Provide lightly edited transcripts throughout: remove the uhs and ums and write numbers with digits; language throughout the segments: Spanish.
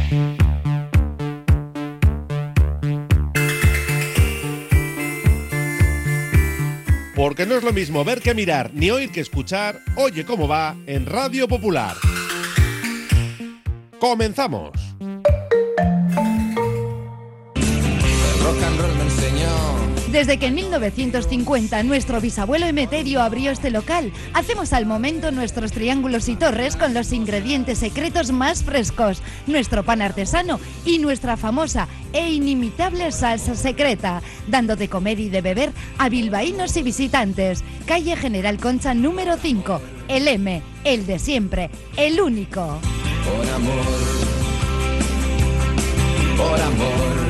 Porque no es lo mismo ver que mirar, ni oír que escuchar. Oye cómo va en Radio Popular. ¡Comenzamos! Desde que en 1950 nuestro bisabuelo Emeterio abrió este local, hacemos al momento nuestros triángulos y torres con los ingredientes secretos más frescos, nuestro pan artesano y nuestra famosa e inimitable salsa secreta, dando de comer y de beber a bilbaínos y visitantes. Calle General Concha número 5, el M, el de siempre, el único. Por amor.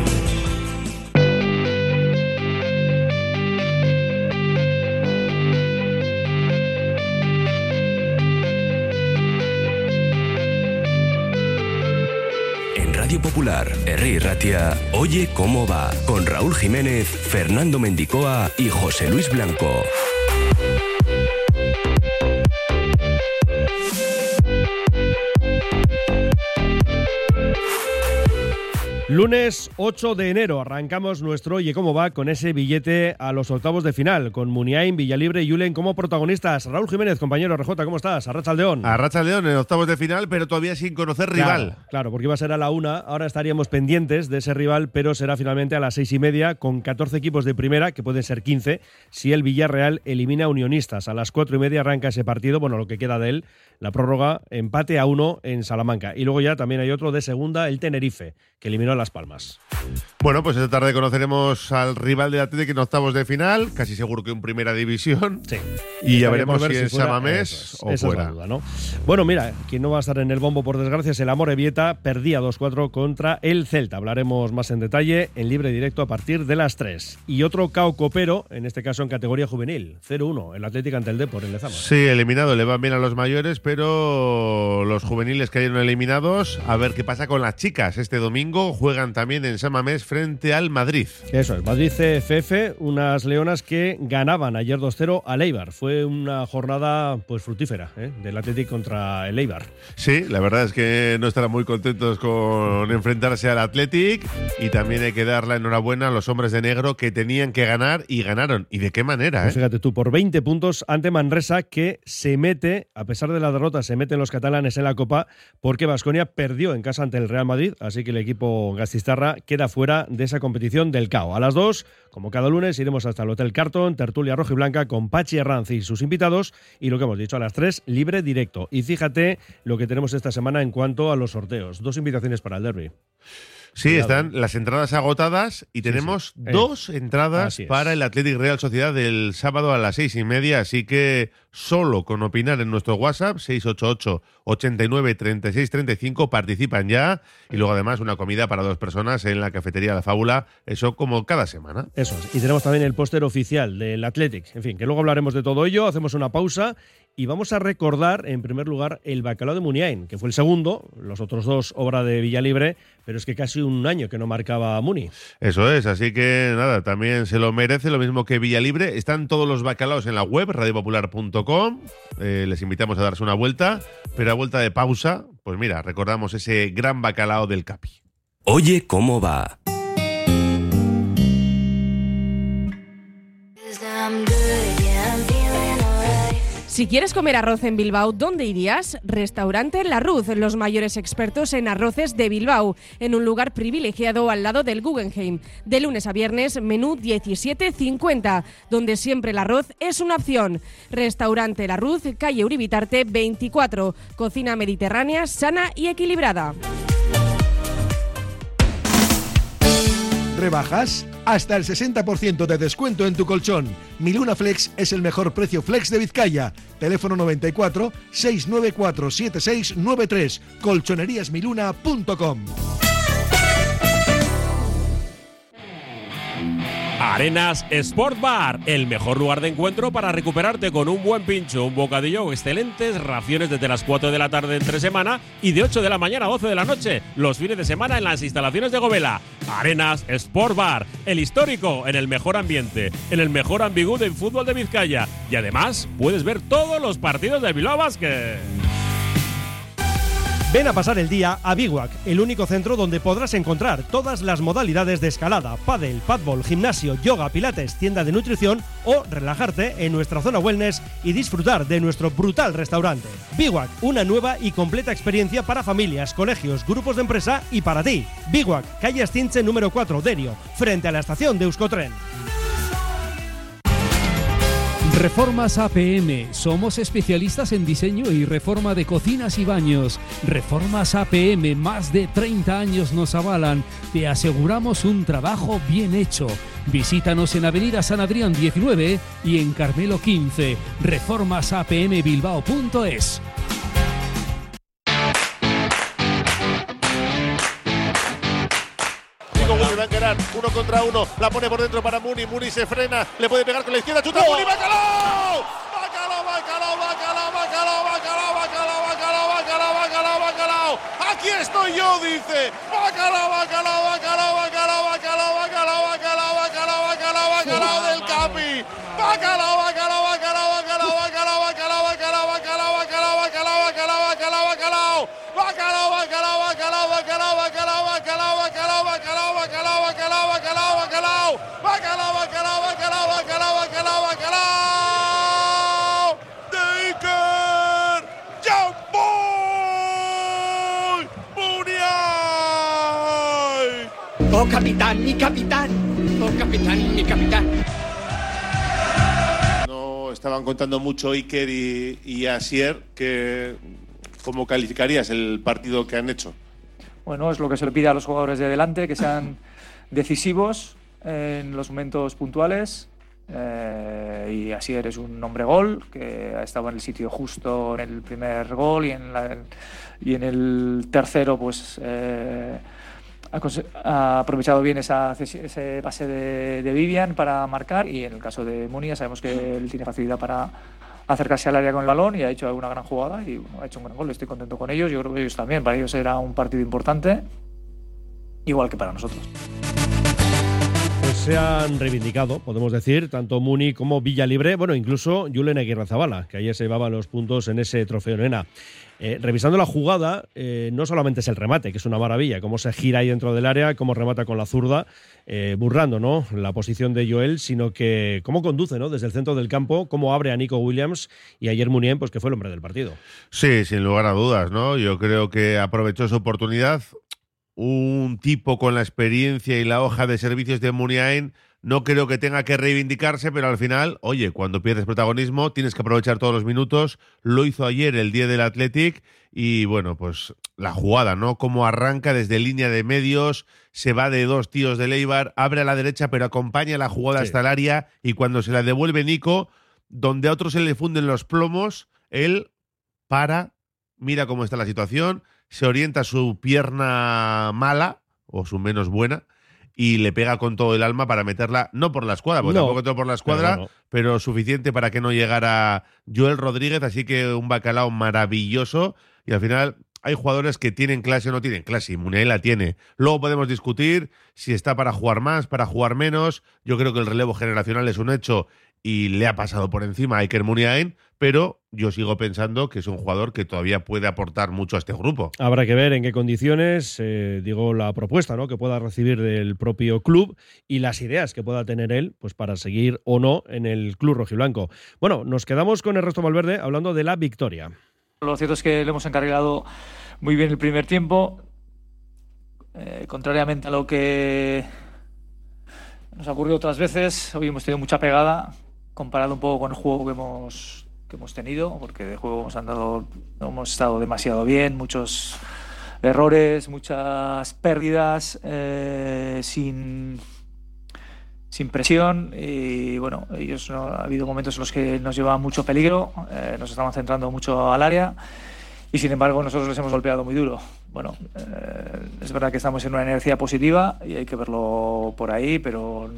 Radio Popular, Herri Ratia, Oye cómo va, con Raúl Jiménez, Fernando Mendicoa y José Luis Blanco. Lunes 8 de enero arrancamos nuestro Oye cómo va con ese billete a los octavos de final, con Muniain, Villalibre y Julen como protagonistas. Raúl Jiménez, compañero RJ, ¿cómo estás? Arratsaldeón. Arratsaldeón en octavos de final, pero todavía sin conocer rival. Claro, porque iba a ser a la 1, ahora estaríamos pendientes de ese rival, pero será finalmente a las 6:30 con 14 equipos de primera, que pueden ser 15, si el Villarreal elimina a Unionistas. A las 4:30 arranca ese partido, bueno, lo que queda de él, la prórroga, empate a 1 en Salamanca. Y luego ya también hay otro de segunda, el Tenerife, que eliminó a Las Palmas. Bueno, pues esta tarde conoceremos al rival del Atlético en octavos de final, casi seguro que en primera división. Sí. Y ya veremos si es Samamés o esa fuera. Es la duda, ¿no? Bueno, mira, quien no va a estar en el bombo, por desgracia, es el Amorebieta. Perdía 2-4 contra el Celta. Hablaremos más en detalle en libre directo a partir de las 3. Y otro cao copero, en este caso en categoría juvenil, 0-1, el Atlético ante el Depor en Lezama. Sí, eliminado, le van bien a los mayores, pero los juveniles cayeron eliminados. A ver qué pasa con las chicas. Este domingo juegan también en Samamés frente al Madrid. Eso es, Madrid CFF, unas leonas que ganaban ayer 2-0 al Eibar. Fue una jornada pues fructífera, del Atlético contra el Eibar. Sí, la verdad es que no estarán muy contentos con enfrentarse al Athletic, y también hay que dar la enhorabuena a los hombres de negro que tenían que ganar y ganaron. ¿Y de qué manera? Pues fíjate tú, por 20 puntos ante Manresa, que se mete, a pesar de la derrota, se meten los catalanes en la Copa, porque Baskonia perdió en casa ante el Real Madrid, así que el equipo gastistarra queda fuera de esa competición del CAO. A las 2, como cada lunes, iremos hasta el Hotel Carton, tertulia roja y blanca con Pachi Herranz y sus invitados, y lo que hemos dicho, a las 3, libre directo. Y fíjate lo que tenemos esta semana en cuanto a los sorteos. 2 invitaciones para el derbi. Sí, están las entradas agotadas y tenemos 2 entradas para el Athletic Real Sociedad del sábado a las 6:30, así que solo con opinar en nuestro WhatsApp 688 89 36 35 participan ya, y luego además una comida para 2 personas en la cafetería La Fábula, eso como cada semana. Eso es, y tenemos también el póster oficial del Athletic, en fin, que luego hablaremos de todo ello, hacemos una pausa y vamos a recordar en primer lugar el bacalao de Muniain, que fue el segundo, los otros 2 obra de Villalibre, pero es que casi un año que no marcaba Muni. Eso es, así que nada, también se lo merece, lo mismo que Villalibre. Están todos los bacalaos en la web, radiopopular.com, les invitamos a darse una vuelta, pero a vuelta de pausa, pues mira, recordamos ese gran bacalao del Capi. Oye cómo va. Si quieres comer arroz en Bilbao, ¿dónde irías? Restaurante La Ruz, los mayores expertos en arroces de Bilbao, en un lugar privilegiado al lado del Guggenheim. De lunes a viernes, menú 17,50, donde siempre el arroz es una opción. Restaurante La Ruz, calle Uribitarte 24, cocina mediterránea, sana y equilibrada. ¿Rebajas? Hasta el 60% de descuento en tu colchón. Miluna Flex es el mejor precio flex de Vizcaya. Teléfono 94 694 7693. colchoneríasmiluna.com. Arenas Sport Bar, el mejor lugar de encuentro para recuperarte con un buen pincho, un bocadillo o excelentes raciones desde las 4 de la tarde entre semana y de 8 de la mañana a 12 de la noche, los fines de semana en las instalaciones de Govela. Arenas Sport Bar, el histórico, en el mejor ambiente, en el mejor ambigú del fútbol de Vizcaya. Y además puedes ver todos los partidos del Bilbao Basket. Ven a pasar el día a Biwak, el único centro donde podrás encontrar todas las modalidades de escalada, pádel, padbol, gimnasio, yoga, pilates, tienda de nutrición o relajarte en nuestra zona wellness y disfrutar de nuestro brutal restaurante. Biwak, una nueva y completa experiencia para familias, colegios, grupos de empresa y para ti. Biwak, calle Astinche número 4, Derio, frente a la estación de Euskotren. Reformas APM. Somos especialistas en diseño y reforma de cocinas y baños. Reformas APM, más de 30 años nos avalan. Te aseguramos un trabajo bien hecho. Visítanos en Avenida San Adrián 19 y en Carmelo 15. reformasapmbilbao.es. Va a encarar 1 contra 1, la pone por dentro para Muni, Muni se frena, le puede pegar con la izquierda, chuta Muni, ¡Bacalao! ¡Bacalao! Aquí estoy yo, dice, ¡Bacalao del Capi! ¡Bacalao! ¡Oh, capitán, mi capitán! ¡Oh, capitán, mi capitán! No estaban contando mucho Iker y Asier, ¿cómo calificarías el partido que han hecho? Bueno, es lo que se le pide a los jugadores de delante, que sean decisivos en los momentos puntuales. Y Asier es un hombre gol, que ha estado en el sitio justo en el primer gol y en el tercero, pues ha aprovechado bien ese pase de Vivian para marcar, y en el caso de Muni ya sabemos que él tiene facilidad para acercarse al área con el balón y ha hecho una gran jugada y ha hecho un gran gol. Estoy contento con ellos, yo creo que ellos también, para ellos era un partido importante, igual que para nosotros. Pues se han reivindicado, podemos decir, tanto Muni como Villalibre, bueno, incluso Julen Aguirrezabala, que ayer se llevaba los puntos en ese trofeo Nena. Revisando la jugada, no solamente es el remate, que es una maravilla, cómo se gira ahí dentro del área, cómo remata con la zurda, burlando, ¿no?, la posición de Joel, sino que cómo conduce, ¿no?, desde el centro del campo, cómo abre a Nico Williams, y ayer Munien, pues que fue el hombre del partido. Sí, sin lugar a dudas, ¿no? Yo creo que aprovechó su oportunidad. Un tipo con la experiencia y la hoja de servicios de Muniain no creo que tenga que reivindicarse, pero al final, oye, cuando pierdes protagonismo tienes que aprovechar todos los minutos. Lo hizo ayer el día del Athletic y, bueno, pues la jugada, ¿no? Cómo arranca desde línea de medios, se va de dos tíos de Eibar, abre a la derecha, pero acompaña la jugada hasta el área, y cuando se la devuelve Nico, donde a otros se le funden los plomos, él para, mira cómo está la situación, se orienta su pierna mala, o su menos buena, y le pega con todo el alma para meterla, no por la escuadra, porque tampoco todo por la escuadra, pero suficiente para que no llegara Joel Rodríguez, así que un Bacalao maravilloso, y al final hay jugadores que tienen clase o no tienen clase, y Muniain la tiene. Luego podemos discutir si está para jugar más, para jugar menos. Yo creo que el relevo generacional es un hecho y le ha pasado por encima a Iker Muniain, pero yo sigo pensando que es un jugador que todavía puede aportar mucho a este grupo. Habrá que ver en qué condiciones, digo, la propuesta, ¿no?, que pueda recibir del propio club y las ideas que pueda tener él, pues para seguir o no en el club rojiblanco. Bueno, nos quedamos con Ernesto Valverde hablando de la victoria. Lo cierto es que le hemos encarrilado muy bien el primer tiempo, contrariamente a lo que nos ha ocurrido otras veces. Hoy hemos tenido mucha pegada, comparado un poco con el juego que hemos tenido, porque de juego hemos estado demasiado bien, muchos errores, muchas pérdidas, sin presión, y bueno, ha habido momentos en los que nos llevaban mucho peligro, nos estaban centrando mucho al área, y sin embargo nosotros les hemos golpeado muy duro. Bueno, es verdad que estamos en una energía positiva y hay que verlo por ahí, pero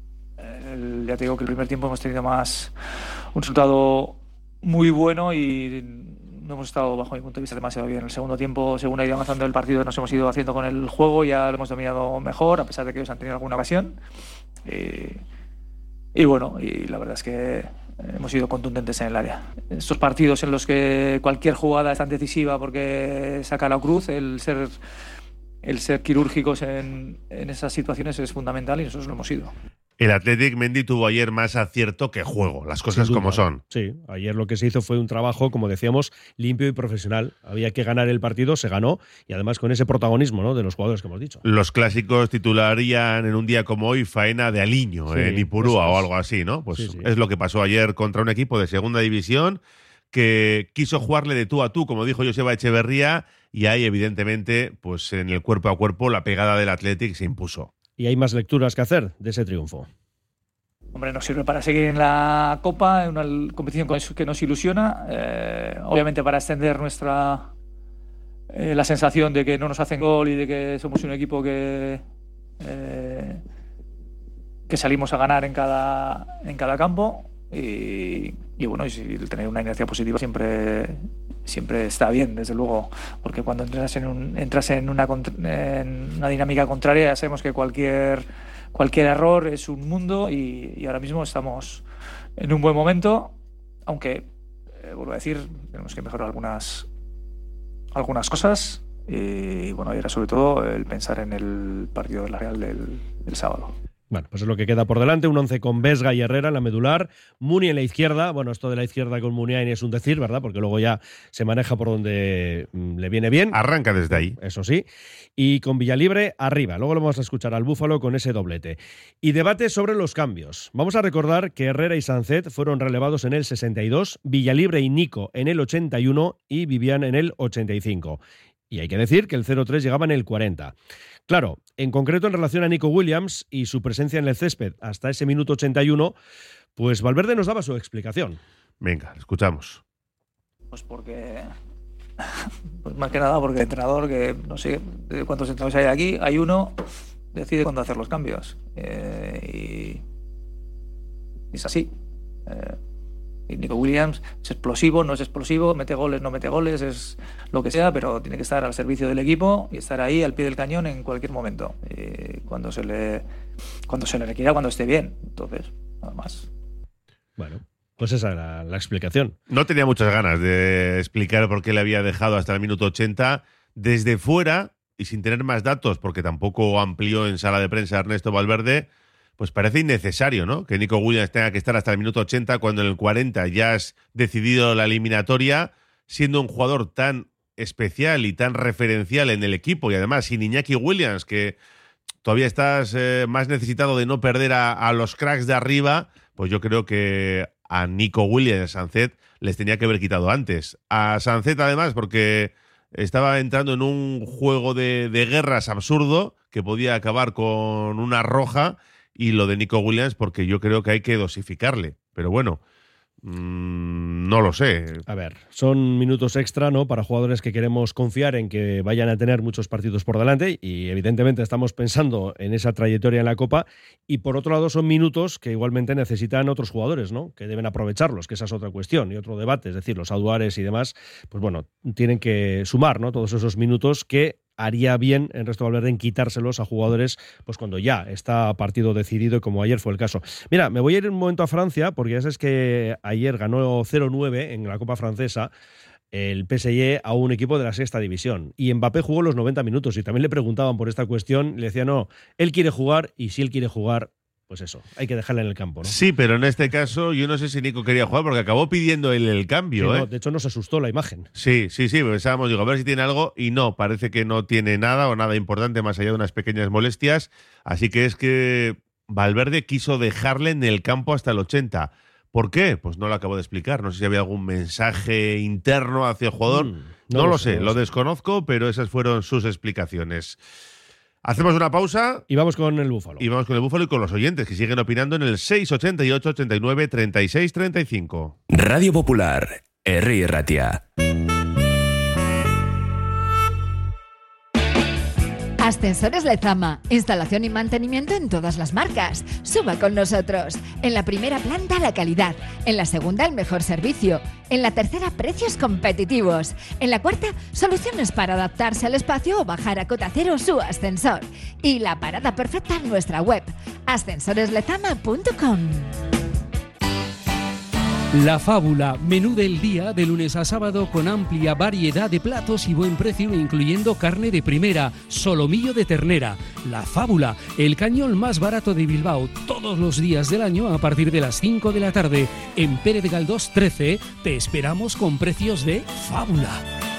ya te digo que el primer tiempo hemos tenido un resultado muy bueno y no hemos estado, bajo mi punto de vista, demasiado bien. El segundo tiempo, según ha ido avanzando el partido, nos hemos ido haciendo con el juego, ya lo hemos dominado mejor, a pesar de que ellos han tenido alguna ocasión. Y bueno, y la verdad es que contundentes en el área. Estos partidos en los que cualquier jugada es tan decisiva porque saca la cruz, el ser quirúrgicos en esas situaciones es fundamental y nosotros lo hemos sido. El Athletic, Mendy, tuvo ayer más acierto que juego, las cosas como son. Sí, ayer lo que se hizo fue un trabajo, como decíamos, limpio y profesional. Había que ganar el partido, se ganó, y además con ese protagonismo, ¿no?, de los jugadores que hemos dicho. Los clásicos titularían en un día como hoy faena de Aliño, en Ipurúa o algo así, ¿no? Pues sí. Es lo que pasó ayer contra un equipo de segunda división que quiso jugarle de tú a tú, como dijo Joseba Echeverría, y ahí evidentemente, pues en el cuerpo a cuerpo, la pegada del Athletic se impuso. Y hay más lecturas que hacer de ese triunfo. Hombre, nos sirve para seguir en la Copa, en una competición que nos ilusiona, obviamente para extender la sensación de que no nos hacen gol y de que somos un equipo que salimos a ganar en cada campo y bueno, y si tener una inercia positiva siempre está bien, desde luego, porque cuando entras en una dinámica contraria ya sabemos que cualquier error es un mundo y ahora mismo estamos en un buen momento, aunque vuelvo a decir, tenemos que mejorar algunas cosas y bueno, era sobre todo el pensar en el partido de la Real del sábado. Bueno, pues es lo que queda por delante, un 11 con Vesga y Herrera en la medular, Muni en la izquierda, bueno, esto de la izquierda con Muniain es un decir, ¿verdad?, porque luego ya se maneja por donde le viene bien. Arranca desde ahí. Eso sí, y con Villalibre arriba, luego lo vamos a escuchar al Búfalo con ese doblete. Y debate sobre los cambios. Vamos a recordar que Herrera y Sancet fueron relevados en el 62, Villalibre y Nico en el 81 y Vivian en el 85. Y hay que decir que el 0-3 llegaba en el 40. Claro, en concreto en relación a Nico Williams y su presencia en el césped hasta ese minuto 81, pues Valverde nos daba su explicación. Venga, escuchamos. Pues más que nada porque el entrenador, que no sé cuántos entrenadores hay aquí, hay uno, decide cuándo hacer los cambios. Y es así. Y Nico Williams es explosivo, no es explosivo, mete goles, no mete goles, es lo que sea, pero tiene que estar al servicio del equipo y estar ahí al pie del cañón en cualquier momento, cuando se le requiera, cuando esté bien. Entonces, nada más. Bueno, pues esa era la explicación. No tenía muchas ganas de explicar por qué le había dejado hasta el minuto 80 desde fuera y sin tener más datos, porque tampoco amplió en sala de prensa Ernesto Valverde. Pues parece innecesario, ¿no?, que Nico Williams tenga que estar hasta el minuto 80 cuando en el 40 ya has decidido la eliminatoria, siendo un jugador tan especial y tan referencial en el equipo, y además sin Iñaki Williams, que todavía estás más necesitado de no perder a los cracks de arriba. Pues yo creo que a Nico Williams y a Sancet les tenía que haber quitado antes. A Sancet además porque estaba entrando en un juego de guerras absurdo que podía acabar con una roja. Y lo de Nico Williams porque yo creo que hay que dosificarle. Pero bueno, no lo sé. A ver, son minutos extra, ¿no?, para jugadores que queremos confiar en que vayan a tener muchos partidos por delante y evidentemente estamos pensando en esa trayectoria en la Copa, y por otro lado son minutos que igualmente necesitan otros jugadores, ¿no?, que deben aprovecharlos, que esa es otra cuestión y otro debate, es decir, los Aduares y demás, pues bueno, tienen que sumar, ¿no?, todos esos minutos que haría bien Ernesto Valverde en quitárselos a jugadores pues cuando ya está partido decidido, como ayer fue el caso. Mira, me voy a ir un momento a Francia, porque ya sabes que ayer ganó 0-9 en la Copa Francesa el PSG a un equipo de la sexta división, y Mbappé jugó los 90 minutos y también le preguntaban por esta cuestión, le decían no, él quiere jugar, y si él quiere jugar, pues eso, hay que dejarle en el campo, ¿no? Sí, pero en este caso yo no sé si Nico quería jugar porque acabó pidiendo él el cambio. Sí, no, de hecho nos asustó la imagen. Sí, pensábamos, digo, a ver si tiene algo, y no, parece que no tiene nada o nada importante más allá de unas pequeñas molestias, así que es que Valverde quiso dejarle en el campo hasta el 80. ¿Por qué? Pues no lo acabo de explicar, no sé si había algún mensaje interno hacia el jugador, no lo sé, lo desconozco, pero esas fueron sus explicaciones. Hacemos una pausa. Y vamos con el Búfalo. Y con los oyentes que siguen opinando en el 688 89 36 35. Radio Popular, Herri Ratia. Ascensores Lezama, instalación y mantenimiento en todas las marcas. Suba con nosotros. En la primera planta la calidad, en la segunda el mejor servicio, en la tercera precios competitivos, en la cuarta soluciones para adaptarse al espacio o bajar a cota cero su ascensor. Y la parada perfecta en nuestra web, ascensoreslezama.com. La Fábula, menú del día de lunes a sábado con amplia variedad de platos y buen precio, incluyendo carne de primera, solomillo de ternera. La Fábula, el cañón más barato de Bilbao, todos los días del año a partir de las 5 de la tarde. En Pérez Galdós 13 te esperamos con precios de Fábula.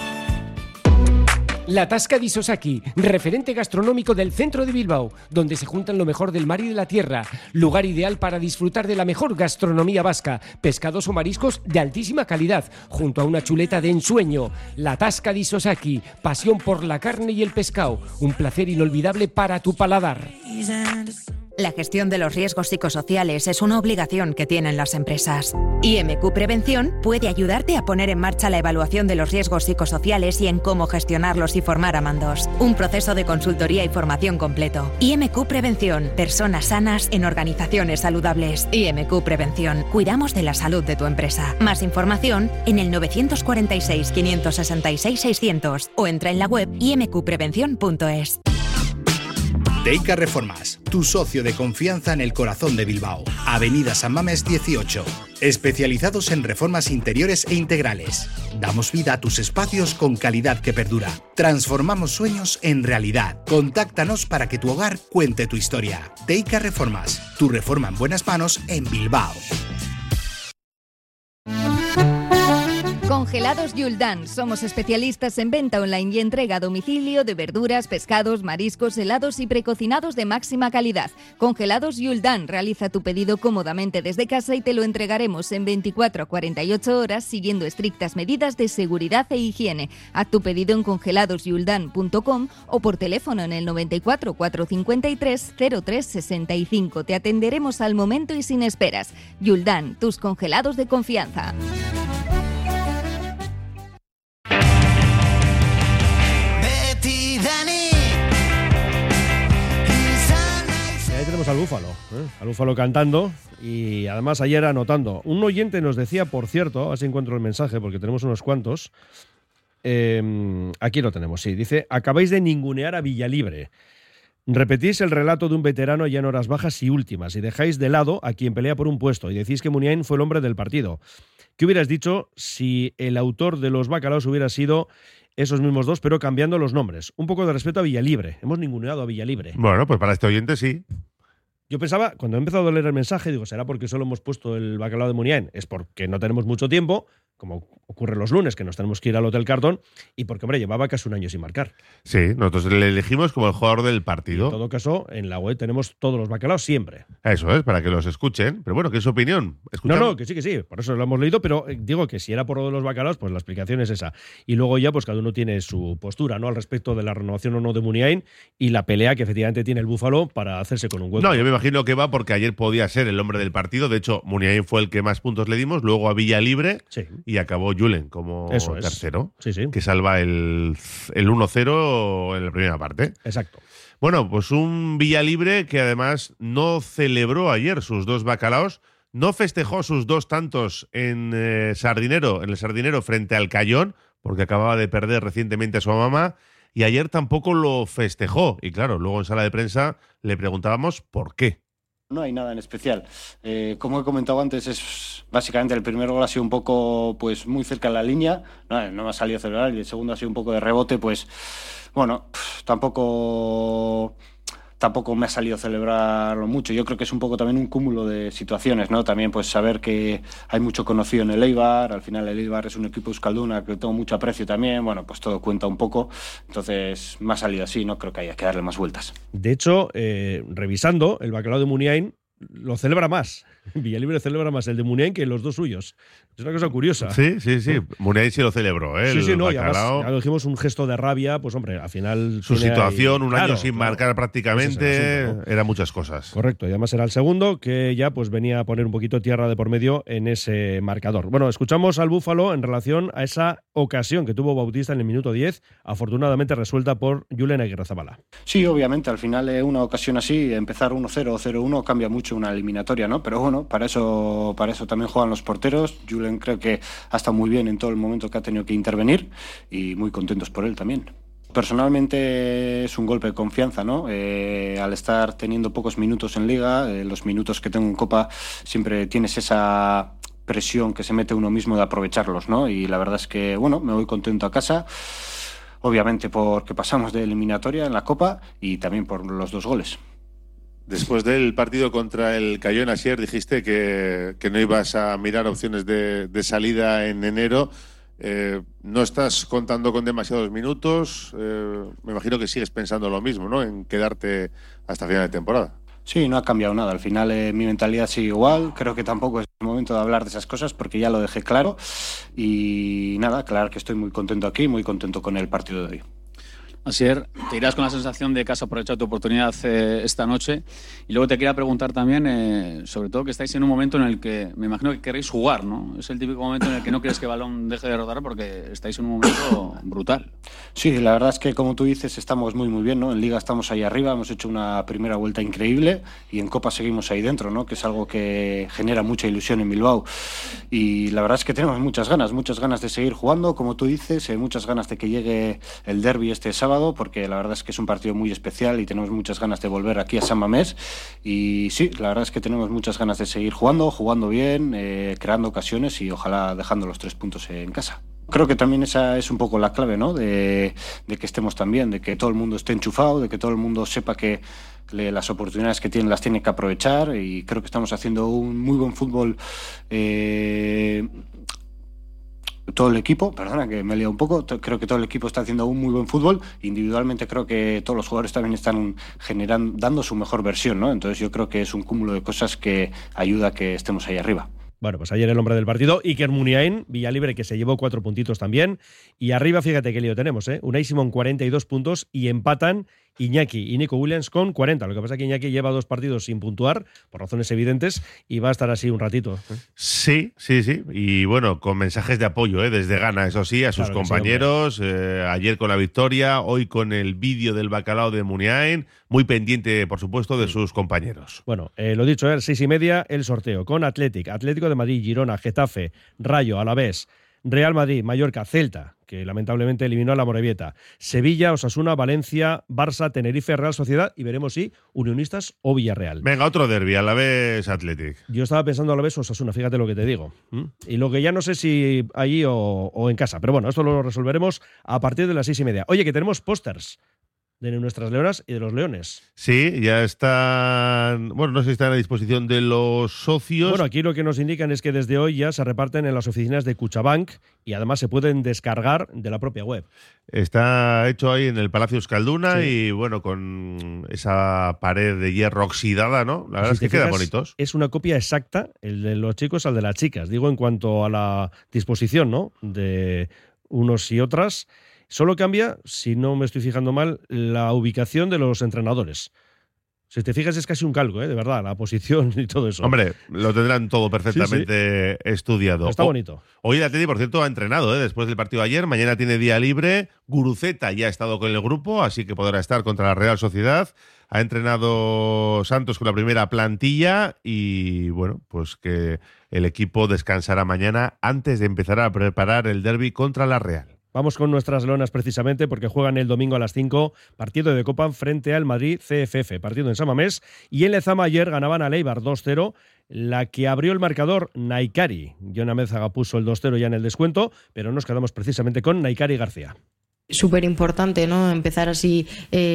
La Tasca di Sosaki, referente gastronómico del centro de Bilbao, donde se juntan lo mejor del mar y de la tierra. Lugar ideal para disfrutar de la mejor gastronomía vasca, pescados o mariscos de altísima calidad, junto a una chuleta de ensueño. La Tasca di Sosaki, pasión por la carne y el pescado, un placer inolvidable para tu paladar. La gestión de los riesgos psicosociales es una obligación que tienen las empresas. IMQ Prevención puede ayudarte a poner en marcha la evaluación de los riesgos psicosociales y en cómo gestionarlos y formar a mandos. Un proceso de consultoría y formación completo. IMQ Prevención. Personas sanas en organizaciones saludables. IMQ Prevención. Cuidamos de la salud de tu empresa. Más información en el 946 566 600 o entra en la web imqprevención.es. Deica Reformas, tu socio de confianza en el corazón de Bilbao. Avenida San Mamés 18. Especializados en reformas interiores e integrales. Damos vida a tus espacios con calidad que perdura. Transformamos sueños en realidad. Contáctanos para que tu hogar cuente tu historia. Deica Reformas, tu reforma en buenas manos en Bilbao. Congelados Yuldan. Somos especialistas en venta online y entrega a domicilio de verduras, pescados, mariscos, helados y precocinados de máxima calidad. Congelados Yuldan. Realiza tu pedido cómodamente desde casa y te lo entregaremos en 24 a 48 horas siguiendo estrictas medidas de seguridad e higiene. Haz tu pedido en congeladosyuldan.com o por teléfono en el 94 453 0365. Te atenderemos al momento y sin esperas. Yuldan, tus congelados de confianza. Tenemos al Búfalo cantando y además ayer anotando. Un oyente nos decía, por cierto, así encuentro el mensaje porque tenemos unos cuantos. Aquí lo tenemos, sí. Dice, acabáis de ningunear a Villalibre. Repetís el relato de un veterano ya en horas bajas y últimas y dejáis de lado a quien pelea por un puesto y decís que Muniain fue el hombre del partido. ¿Qué hubieras dicho si el autor de los bacalaos hubiera sido esos mismos dos, pero cambiando los nombres? Un poco de respeto a Villalibre. Hemos ninguneado a Villalibre. Bueno, pues para este oyente sí. Yo pensaba, cuando he empezado a leer el mensaje, digo, ¿será porque solo hemos puesto el bacalao de Muniain? Es porque no tenemos mucho tiempo, como ocurre los lunes, que nos tenemos que ir al Hotel Cartón, y porque, hombre, llevaba casi un año sin marcar. Sí, nosotros le elegimos como el jugador del partido. Y en todo caso, en la web tenemos todos los bacalaos siempre. Eso es, para que los escuchen. Pero bueno, ¿qué es su opinión? No, que sí, por eso lo hemos leído, pero digo que si era por lo de los bacalaos, pues la explicación es esa. Y luego ya, pues cada uno tiene su postura, ¿no? Al respecto de la renovación o no de Muniain y la pelea que efectivamente tiene el Búfalo para hacerse con un hueco. No, yo me imagino que va porque ayer podía ser el hombre del partido. De hecho, Muniain fue el que más puntos le dimos, luego a Villalibre y acabó Julen como tercero, que salva el 1-0 en la primera parte. Exacto. Bueno, pues un Villalibre que además no celebró ayer sus dos bacalaos, no festejó sus dos tantos en el Sardinero frente al Cayón, porque acababa de perder recientemente a su mamá, y ayer tampoco lo festejó. Y claro, luego en sala de prensa le preguntábamos por qué. No hay nada en especial. Como he comentado antes, es básicamente el primer gol ha sido un poco, pues muy cerca de la línea. No me ha salido a celebrar, y el segundo ha sido un poco de rebote, pues bueno, tampoco me ha salido a celebrarlo mucho. Yo creo que es un poco también un cúmulo de situaciones, ¿no? También pues saber que hay mucho conocido en el Eibar, al final el Eibar es un equipo euskalduna que tengo mucho aprecio también, bueno, pues todo cuenta un poco, entonces me ha salido así, no creo que haya que darle más vueltas. De hecho, revisando, el bacalao de Muniain lo celebra más. Villalibre celebra más el de Muniain que los dos suyos. Es una cosa curiosa. Sí. Muniain sí lo celebró, ¿eh? Sí, no, y además ya dijimos un gesto de rabia, pues hombre, al final... Su situación, un año sin marcar prácticamente, asunto, ¿no? Eran muchas cosas. Correcto, y además era el segundo que ya pues venía a poner un poquito tierra de por medio en ese marcador. Bueno, escuchamos al Búfalo en relación a esa ocasión que tuvo Bautista en el minuto 10, afortunadamente resuelta por Julen Aguirrezabala. Sí, obviamente, al final una ocasión así, empezar 1-0 o 0-1 cambia mucho una eliminatoria, ¿no? Pero bueno, para eso también juegan los porteros. Julen creo que ha estado muy bien en todo el momento que ha tenido que intervenir y muy contentos por él también. Personalmente es un golpe de confianza, ¿no? Al estar teniendo pocos minutos en Liga, los minutos que tengo en Copa, siempre tienes esa presión que se mete uno mismo de aprovecharlos, ¿no? Y la verdad es que, bueno, me voy contento a casa, obviamente porque pasamos de eliminatoria en la Copa y también por los 2 goles. Después del partido contra el Cayón Asier dijiste que no ibas a mirar opciones de salida en enero. No estás contando con demasiados minutos. Me imagino que sigues pensando lo mismo, ¿no? En quedarte hasta final de temporada. Sí, no ha cambiado nada. Al final mi mentalidad sigue igual. Creo que tampoco es el momento de hablar de esas cosas porque ya lo dejé claro. Y nada, claro que estoy muy contento aquí, muy contento con el partido de hoy. Asier, te irás con la sensación de que has aprovechado tu oportunidad esta noche. Y luego te quería preguntar también, sobre todo que estáis en un momento en el que me imagino que queréis jugar, ¿no? Es el típico momento en el que no quieres que el balón deje de rodar porque estáis en un momento brutal. Sí, la verdad es que como tú dices estamos muy bien, ¿no? En Liga estamos ahí arriba, hemos hecho una primera vuelta increíble y en Copa seguimos ahí dentro, ¿no? Que es algo que genera mucha ilusión en Bilbao. Y la verdad es que tenemos muchas ganas de seguir jugando, como tú dices, muchas ganas de que llegue el derbi este sábado, porque la verdad es que es un partido muy especial y tenemos muchas ganas de volver aquí a San Mamés. Y sí, la verdad es que tenemos muchas ganas de seguir jugando bien, creando ocasiones y ojalá dejando los 3 puntos en casa. Creo que también esa es un poco la clave, ¿no? De que estemos tan bien, de que todo el mundo esté enchufado, de que todo el mundo sepa que las oportunidades que tienen las tiene que aprovechar, y creo que estamos haciendo un muy buen fútbol. Todo el equipo, perdona que me he liado un poco, creo que todo el equipo está haciendo un muy buen fútbol. Individualmente creo que todos los jugadores también están dando su mejor versión, ¿no? Entonces yo creo que es un cúmulo de cosas que ayuda a que estemos ahí arriba. Bueno, pues ayer el hombre del partido, Iker Muniain, Villalibre, que se llevó 4 puntitos también. Y arriba, fíjate qué lío tenemos, ¿eh? Unai Simón 42 puntos y empatan Iñaki y Nico Williams con 40. Lo que pasa es que Iñaki lleva 2 partidos sin puntuar, por razones evidentes, y va a estar así un ratito. Sí. Y bueno, con mensajes de apoyo, desde Ghana, eso sí, a sus compañeros. Ayer con la victoria, hoy con el vídeo del bacalao de Muniain. Muy pendiente, por supuesto, de sus compañeros. Bueno, lo dicho, 6:30 el sorteo con Atlético de Madrid, Girona, Getafe, Rayo, Alavés, Real Madrid, Mallorca, Celta, que lamentablemente eliminó a la Morevieta, Sevilla, Osasuna, Valencia, Barça, Tenerife, Real Sociedad y veremos si Unionistas o Villarreal. Venga, otro derbi, Alavés Athletic. Yo estaba pensando Alavés o Osasuna, fíjate lo que te digo. Y lo que ya no sé si allí o en casa, pero bueno, esto lo resolveremos a partir de las 6:30. Oye, que tenemos pósters de nuestras leonas y de los leones. Sí, ya están, bueno, no sé si están a disposición de los socios. Bueno, aquí lo que nos indican es que desde hoy ya se reparten en las oficinas de Kutxabank y además se pueden descargar de la propia web. Está hecho ahí en el Palacio Euskalduna, sí. Y bueno, con esa pared de hierro oxidada, ¿no? La verdad es que quedan bonitos. Es una copia exacta, el de los chicos al de las chicas, digo en cuanto a la disposición, ¿no? De unos y otras. Solo cambia, si no me estoy fijando mal, la ubicación de los entrenadores. Si te fijas es casi un calco, de verdad, la posición y todo eso. Hombre, lo tendrán todo perfectamente estudiado. Está bonito. Hoy el Atleti, por cierto, ha entrenado después del partido de ayer. Mañana tiene día libre. Guruceta ya ha estado con el grupo, así que podrá estar contra la Real Sociedad. Ha entrenado Santos con la primera plantilla y, bueno, pues que el equipo descansará mañana antes de empezar a preparar el derbi contra la Real. Vamos con nuestras leonas precisamente porque juegan el domingo a las 5, partido de Copa frente al Madrid CFF, partido en San Mamés. Y en Lezama ayer ganaban al Eibar 2-0, la que abrió el marcador Naikari. Jona Mézaga puso el 2-0 ya en el descuento, pero nos quedamos precisamente con Naikari García. Súper importante, ¿no? Empezar así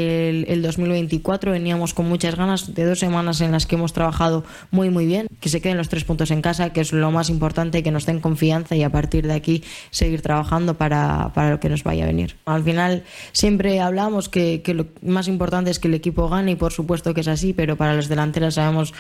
el 2024. Veníamos con muchas ganas de 2 semanas en las que hemos trabajado muy bien, que se queden los 3 puntos en casa, que es lo más importante, que nos den confianza y a partir de aquí seguir trabajando para lo que nos vaya a venir. Al final siempre hablamos que lo más importante es que el equipo gane y por supuesto que es así, pero para las delanteras sabemos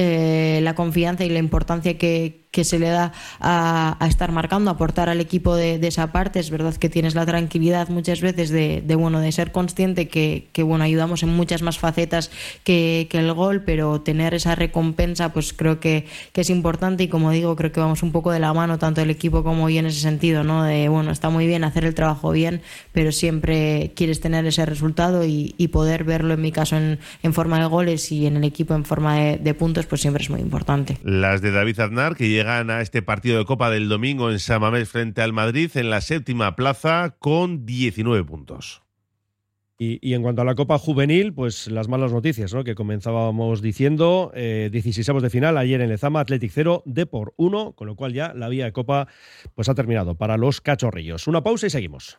la confianza y la importancia que se le da a estar marcando, aportar al equipo de esa parte. Es verdad que tienes la tranquilidad muchas veces de ser consciente que ayudamos en muchas más facetas que el gol, pero tener esa recompensa pues creo que es importante y como digo, creo que vamos un poco de la mano tanto el equipo como yo en ese sentido, ¿no? Está muy bien hacer el trabajo bien, pero siempre quieres tener ese resultado y poder verlo en mi caso en forma de goles y en el equipo en forma de puntos, pues siempre es muy importante. Las de David Aznar, que llegan a este partido de Copa del domingo en San Mamés frente al Madrid en la 7ª plaza con 19 puntos. Y en cuanto a la Copa Juvenil, pues las malas noticias, ¿no? Que comenzábamos diciendo, 16avos de final, ayer en Lezama, Athletic 0, Depor 1, con lo cual ya la vía de Copa pues ha terminado para los cachorrillos. Una pausa y seguimos.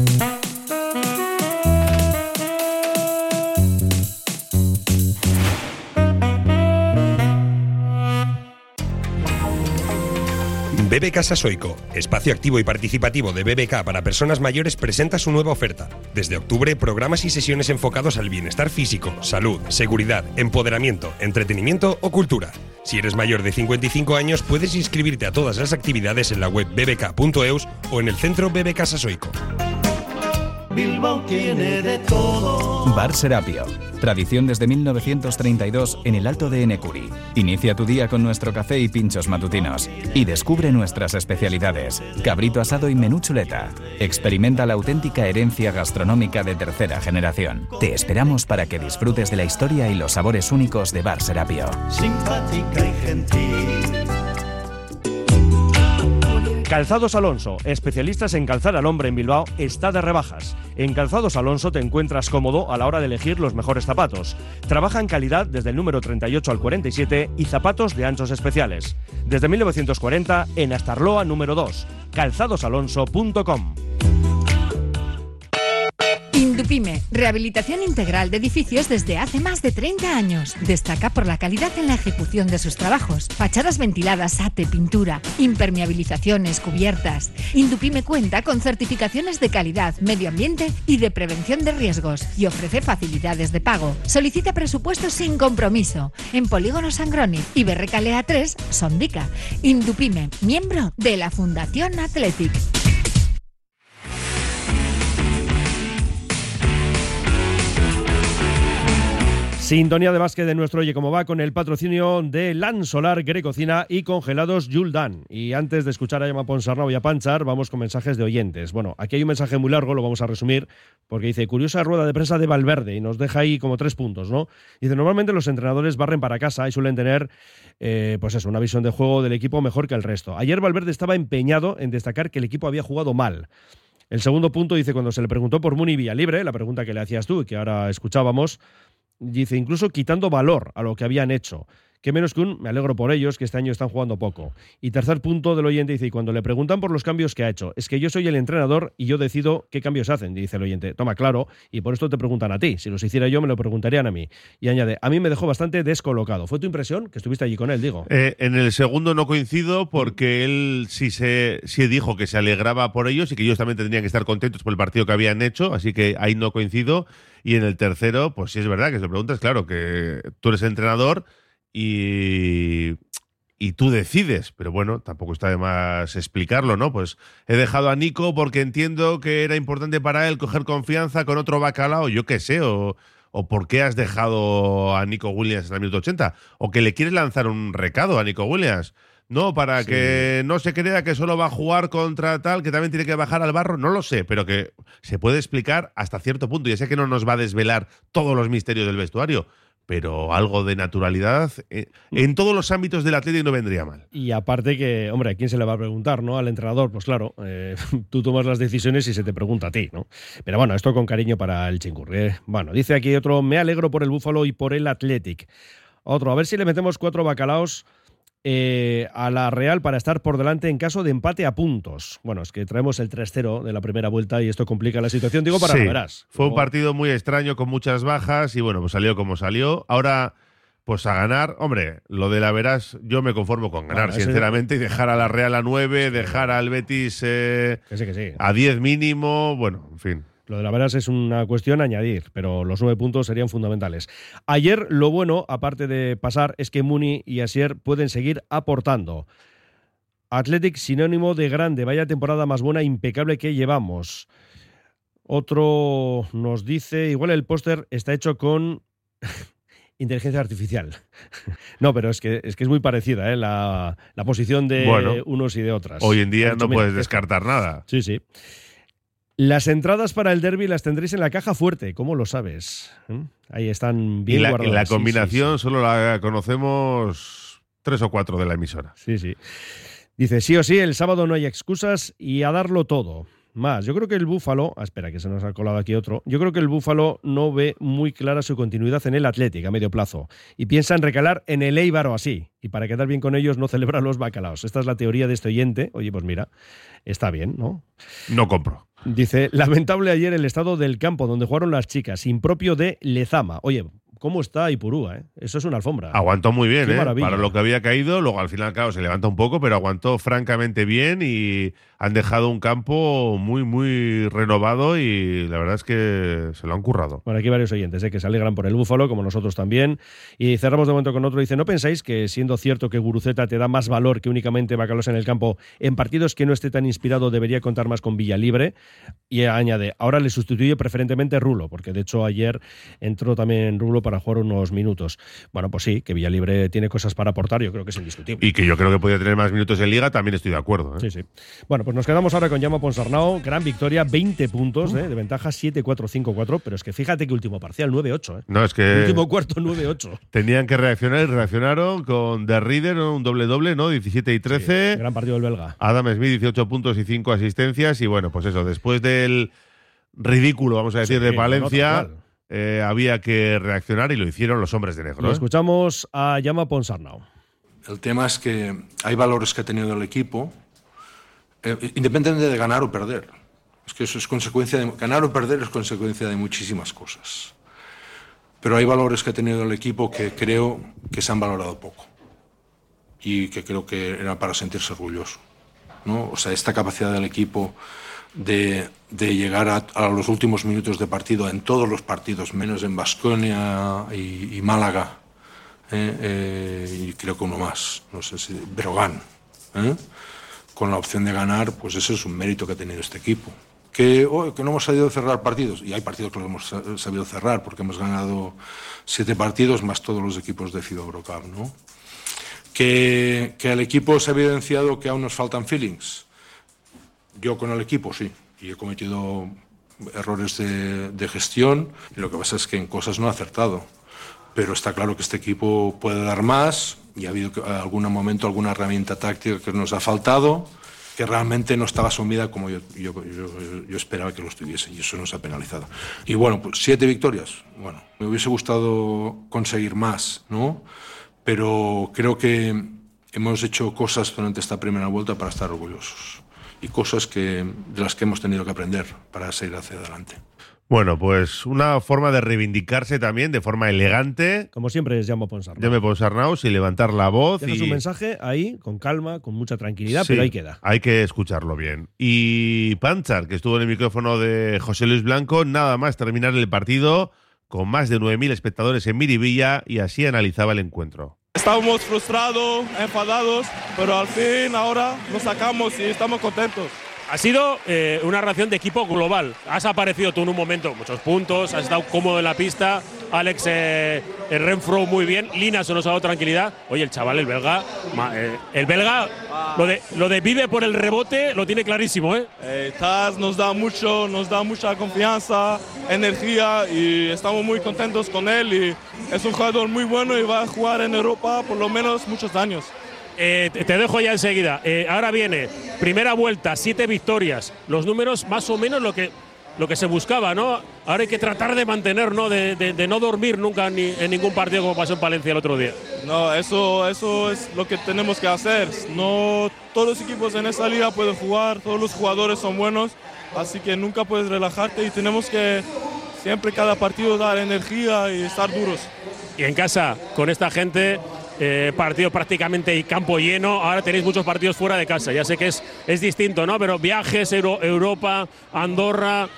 BBK Sasoico, espacio activo y participativo de BBK para personas mayores, presenta su nueva oferta. Desde octubre, programas y sesiones enfocados al bienestar físico, salud, seguridad, empoderamiento, entretenimiento o cultura. Si eres mayor de 55 años, puedes inscribirte a todas las actividades en la web bbk.eus o en el centro BBK Sasoico. Bilbao tiene de todo. Bar Serapio. Tradición desde 1932 en el Alto de Enecuri. Inicia tu día con nuestro café y pinchos matutinos. Y descubre nuestras especialidades. Cabrito asado y menú chuleta. Experimenta la auténtica herencia gastronómica de tercera generación. Te esperamos para que disfrutes de la historia y los sabores únicos de Bar Serapio. Simpática y gentil. Calzados Alonso, especialistas en calzar al hombre en Bilbao, está de rebajas. En Calzados Alonso te encuentras cómodo a la hora de elegir los mejores zapatos. Trabaja en calidad desde el número 38 al 47 y zapatos de anchos especiales. Desde 1940 en Astarloa número 2, calzadosalonso.com. Indupime, rehabilitación integral de edificios desde hace más de 30 años. Destaca por la calidad en la ejecución de sus trabajos. Fachadas ventiladas, ate, pintura, impermeabilizaciones, cubiertas. Indupime cuenta con certificaciones de calidad, medio ambiente y de prevención de riesgos y ofrece facilidades de pago. Solicita presupuestos sin compromiso en Polígono Sangroni y Berrecalea 3, Sondica. Indupime, miembro de la Fundación Athletic. Sintonía de básquet de nuestro Oye Cómo Va con el patrocinio de LAN Solar, Grecocina y Congelados Juldan. Y antes de escuchar a Yama Ponsarnau y a Panchar, vamos con mensajes de oyentes. Bueno, aquí hay un mensaje muy largo, lo vamos a resumir, porque dice, curiosa rueda de prensa de Valverde, y nos deja ahí como 3 puntos, ¿no? Dice, normalmente los entrenadores barren para casa y suelen tener, pues eso, una visión de juego del equipo mejor que el resto. Ayer Valverde estaba empeñado en destacar que el equipo había jugado mal. El segundo punto dice, cuando se le preguntó por Muni Villalibre, la pregunta que le hacías tú y que ahora escuchábamos, dice, incluso quitando valor a lo que habían hecho. Que menos que me alegro por ellos, que este año están jugando poco. Y tercer punto del oyente dice, y cuando le preguntan por los cambios que ha hecho, es que yo soy el entrenador y yo decido qué cambios hacen, dice el oyente. Toma, claro, y por esto te preguntan a ti. Si los hiciera yo, me lo preguntarían a mí. Y añade, a mí me dejó bastante descolocado. ¿Fue tu impresión? Que estuviste allí con él, digo. En el segundo no coincido porque él sí dijo que se alegraba por ellos y que ellos también tendrían que estar contentos por el partido que habían hecho, así que ahí no coincido. Y en el tercero, pues sí es verdad que se preguntas, claro, que tú eres entrenador y tú decides, pero bueno, tampoco está de más explicarlo, ¿no? Pues he dejado a Nico porque entiendo que era importante para él coger confianza con otro bacalao, yo qué sé, o por qué has dejado a Nico Williams hasta el minuto 80, o que le quieres lanzar un recado a Nico Williams, no, para que no se crea que solo va a jugar contra tal, que también tiene que bajar al barro, no lo sé, pero que se puede explicar hasta cierto punto. Ya sé que no nos va a desvelar todos los misterios del vestuario, pero algo de naturalidad en todos los ámbitos del Atlético no vendría mal. Y aparte que, hombre, ¿a quién se le va a preguntar, no? Al entrenador, pues claro, tú tomas las decisiones y se te pregunta a ti, ¿no? Pero bueno, esto con cariño para el Chingurri. Bueno, dice aquí otro, me alegro por el Búfalo y por el Athletic. Otro, a ver si le metemos 4 bacalaos a la Real para estar por delante en caso de empate a puntos. Bueno, es que traemos el 3-0 de la primera vuelta y esto complica la situación. Digo, para Verás. Fue un partido muy extraño con muchas bajas y bueno, pues salió como salió. Ahora, pues a ganar, hombre, lo de la Verás, yo me conformo con ganar, sinceramente, y dejar a la Real a 9, dejar al Betis que sí. a 10 mínimo, bueno, en fin. Lo de la Veras es una cuestión a añadir, pero los 9 puntos serían fundamentales. Ayer lo bueno, aparte de pasar, es que Muni y Asier pueden seguir aportando. Athletic sinónimo de grande, vaya temporada más buena, impecable que llevamos. Otro nos dice, igual el póster está hecho con inteligencia artificial. No, pero es que es muy parecida, la posición de unos y de otras. Hoy en día no puedes descartar nada. Sí, sí. Las entradas para el derbi las tendréis en la caja fuerte, ¿cómo lo sabes? Ahí están bien guardadas. Y la combinación solo la conocemos 3 o 4 de la emisora. Sí, sí. Dice, sí o sí, el sábado no hay excusas y a darlo todo. Más. Yo creo que el Búfalo, espera que se nos ha colado aquí otro, yo creo que el Búfalo no ve muy clara su continuidad en el Athletic a medio plazo y piensa en recalar en el Eibar o así, y para quedar bien con ellos no celebra los bacalaos. Esta es la teoría de este oyente. Oye, pues mira, está bien, ¿no? No compro. Dice, lamentable ayer el estado del campo donde jugaron las chicas, impropio de Lezama. Oye, ¿cómo está Ipurúa? Eso es una alfombra. Aguantó muy bien, para lo que había caído. Luego al final, claro, se levanta un poco, pero aguantó francamente bien y han dejado un campo muy, muy renovado y la verdad es que se lo han currado. Bueno, aquí hay varios oyentes que se alegran por el Búfalo, como nosotros también. Y cerramos de momento con otro. Dice, ¿no pensáis que siendo cierto que Guruceta te da más valor que únicamente Bacalós en el campo, en partidos que no esté tan inspirado debería contar más con Villalibre? Y añade, ahora le sustituye preferentemente Rulo, porque de hecho ayer entró también Rulo para jugar unos minutos. Bueno, pues sí, que Villalibre tiene cosas para aportar, yo creo que es indiscutible. Y que yo creo que podría tener más minutos en Liga, también estoy de acuerdo. Sí, sí. Bueno, pues nos quedamos ahora con Jaume Ponsarnau, gran victoria, 20 puntos de ventaja, 7-4-5-4, pero es que fíjate que último parcial, 9-8. No, es que… Último cuarto, 9-8. Tenían que reaccionar y reaccionaron con The Reader, un doble-doble, ¿no? 17 y 13. Sí, gran partido del belga. Adam Smith, 18 puntos y 5 asistencias. Y bueno, pues eso, después del ridículo, vamos a decir, de Palencia… había que reaccionar y lo hicieron los hombres de negro. Escuchamos a Jaume Ponsarnau. El tema es que hay valores que ha tenido el equipo, independientemente de ganar o perder. Es que eso es consecuencia de ganar o perder, es consecuencia de muchísimas cosas. Pero hay valores que ha tenido el equipo que creo que se han valorado poco y que creo que era para sentirse orgulloso, ¿no? O sea, esta capacidad del equipo de llegar a los últimos minutos de partido en todos los partidos, menos en Baskonia y Málaga, y creo que uno más, no sé si Breogán, con la opción de ganar, pues eso es un mérito que ha tenido este equipo. Que no hemos sabido cerrar partidos, y hay partidos que lo hemos sabido cerrar porque hemos ganado 7 partidos más todos los equipos de FIBA Eurocup, ¿no? Que al equipo se ha evidenciado que aún nos faltan feelings. Yo con el equipo sí, y he cometido errores de gestión, y lo que pasa es que en cosas no he acertado. Pero está claro que este equipo puede dar más, y ha habido en algún momento alguna herramienta táctica que nos ha faltado, que realmente no estaba asumida como yo esperaba que lo estuviese, y eso nos ha penalizado. Y bueno, pues 7 victorias. Bueno, me hubiese gustado conseguir más, ¿no? Pero creo que hemos hecho cosas durante esta primera vuelta para estar orgullosos. Y cosas de las que hemos tenido que aprender para seguir hacia adelante. Bueno, pues una forma de reivindicarse también, de forma elegante. Como siempre es Jaume Ponsarnau. Jaume Ponsarnau, sin levantar la voz. Deja su mensaje ahí, con calma, con mucha tranquilidad, sí, pero ahí queda. Hay que escucharlo bien. Y Panchar, que estuvo en el micrófono de José Luis Blanco, nada más terminar el partido, con más de 9.000 espectadores en Miribilla, y así analizaba el encuentro. Estábamos frustrados, enfadados, pero al fin ahora lo sacamos y estamos contentos. Ha sido una reacción de equipo global. Has aparecido tú en un momento, muchos puntos, has estado cómodo en la pista. Alex Renfro muy bien, Lina se nos ha dado tranquilidad. Oye, el chaval, el belga, lo de vive por el rebote lo tiene clarísimo, Taz nos da mucha confianza, energía y estamos muy contentos con él. Y es un jugador muy bueno y va a jugar en Europa por lo menos muchos años. Te dejo ya enseguida. Ahora viene, primera vuelta, 7 victorias. Los números más o menos lo que se buscaba, ¿no? Ahora hay que tratar de mantener, ¿no? De no dormir nunca en ningún partido como pasó en Palencia el otro día. No, eso es lo que tenemos que hacer. No todos los equipos en esta liga pueden jugar, todos los jugadores son buenos, así que nunca puedes relajarte y tenemos que siempre cada partido dar energía y estar duros. Y en casa, con esta gente… partido prácticamente y campo lleno. Ahora tenéis muchos partidos fuera de casa. Ya sé que es distinto, ¿no? Pero viajes, Europa, Andorra,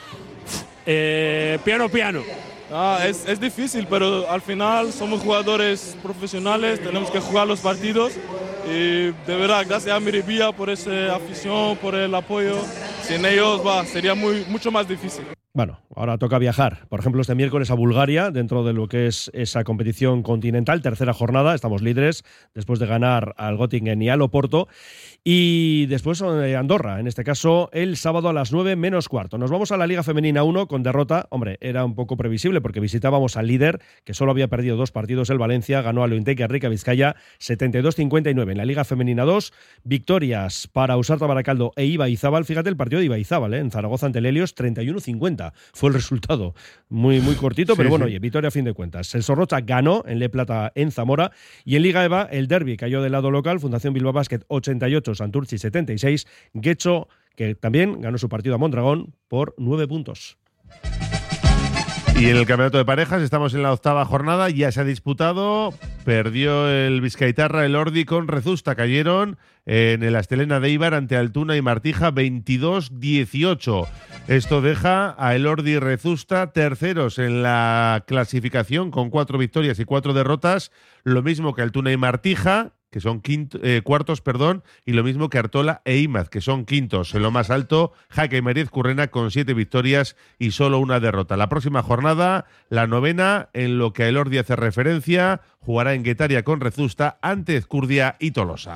piano. Es difícil, pero al final somos jugadores profesionales, tenemos que jugar los partidos y de verdad, gracias a Miribilla por esa afición, por el apoyo. Sin ellos sería mucho más difícil. Bueno, ahora toca viajar. Por ejemplo, este miércoles a Bulgaria, dentro de lo que es esa competición continental, tercera jornada, estamos líderes después de ganar al Göttingen y al Oporto. Y después Andorra, en este caso, el sábado a las 9 menos cuarto. Nos vamos a la Liga Femenina 1 con derrota. Hombre, era un poco previsible porque visitábamos al líder, que solo había perdido 2 partidos, el Valencia, ganó al Ointec Rica Vizcaya 72-59. En la Liga Femenina 2, victorias para Ausarta Baracaldo e Ibaizábal. Fíjate el partido de Ibaizábal, en Zaragoza ante el Helios, 31-50. Fue el resultado muy cortito, pero bueno, oye, victoria a fin de cuentas. El Sorrocha ganó en Le Plata en Zamora y en Liga EVA el derbi cayó del lado local, Fundación Bilbao Basket 88, Santurtzi 76, Guecho, que también ganó su partido a Mondragón por 9 puntos. Y en el campeonato de parejas estamos en la 8ª jornada, ya se ha disputado, perdió el Bizkaitarra, el Ordi con Rezusta, cayeron en el Astelena de Eibar ante Altuna y Martija 22-18. Esto deja a el Ordi y Rezusta terceros en la clasificación con 4 victorias y 4 derrotas, lo mismo que Altuna y Martija, que son cuartos, y lo mismo que Artola e Imaz, que son quintos. En lo más alto, Jaca y Mariez Currena con 7 victorias y solo 1 derrota. La próxima jornada, la 9ª, en lo que a Elordi hace referencia, jugará en Guetaria con Rezusta ante Ezcurdia y Tolosa.